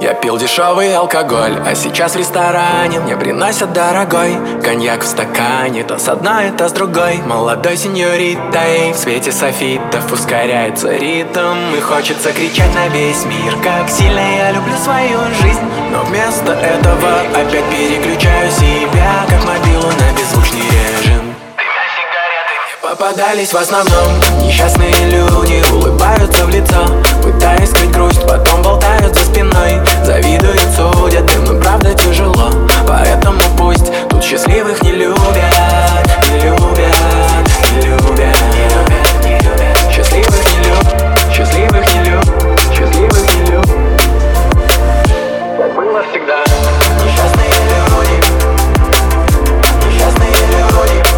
Я пил дешевый алкоголь, а сейчас в ресторане мне приносят дорогой коньяк в стакане, то с одной, то с другой молодой сеньоритой. В свете софитов ускоряется ритм, и хочется кричать на весь мир, как сильно я люблю свою жизнь. Но вместо этого опять переключаю себя, как мобилу, на беззвучный режим. Попадались в основном несчастные люди, улыбаются в лицо, пытаясь скрыть грусть, потом болтают за спиной, завидуют, судят, им и правда тяжело. Поэтому пусть тут счастливых не любят, не любят, не любят, не любят. Счастливых не любят, счастливых не любят, счастливых не любят. Так было всегда. Несчастные люди, несчастные люди.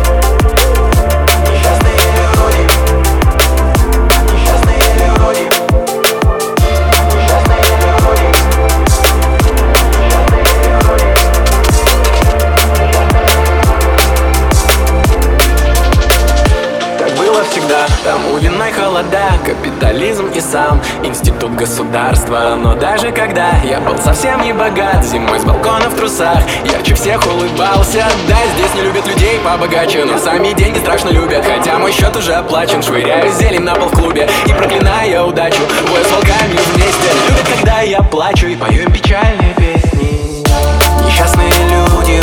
Тому виной холода, капитализм и сам институт государства. Но даже когда я был совсем не богат, зимой с балкона в трусах ярче всех улыбался. Да, здесь не любят людей побогаче, но сами деньги страшно любят. Хотя мой счет уже оплачен, швыряю зелень на пол в клубе и проклиная удачу, бой с волками вместе. Любят, когда я плачу и пою им печальные песни. Несчастные люди